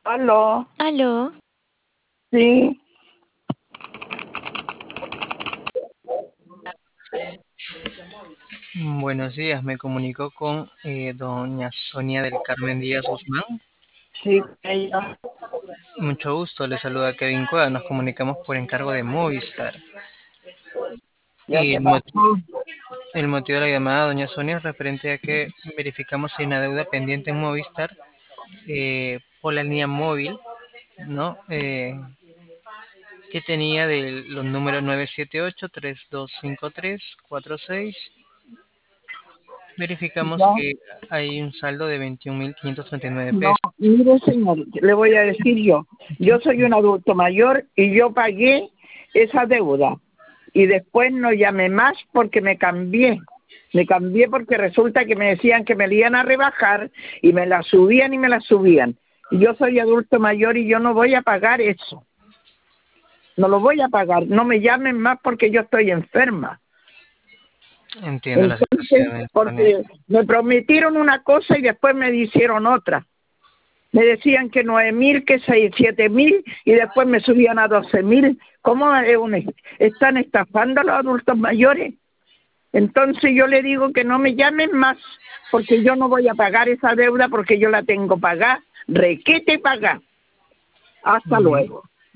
Aló, Aló, sí, Buenos días, me comunico con doña Sonia del Carmen Díaz Guzmán. sí, ella, Mucho gusto, le saluda Kevin Cueva, nos comunicamos por encargo de Movistar. ya Y se pasó. el motivo de la llamada, doña Sonia, es referente a que verificamos si hay una deuda pendiente en Movistar por la línea móvil, ¿no? Que tenía de los números 978-3253-46. Verificamos Ya, que hay un saldo de 21.539 no, pesos. mire señor, le voy a decir yo soy un adulto mayor y yo pagué esa deuda y después no llamé más porque me cambié porque resulta que me decían que me la iban a rebajar y me la subían y me la subían. Y yo soy adulto mayor y yo no voy a pagar eso, no lo voy a pagar, no me llamen más porque yo estoy enferma. Entiendo la Entonces, situación, Sonia. porque me prometieron una cosa y después me hicieron otra. Me decían que 9.000, que 7.000 y después me subían a 12.000. ¿Cómo están estafando a los adultos mayores? Entonces yo le digo que no me llamen más porque yo no voy a pagar esa deuda porque yo la tengo pagada, requete pagada. Hasta Mm, luego.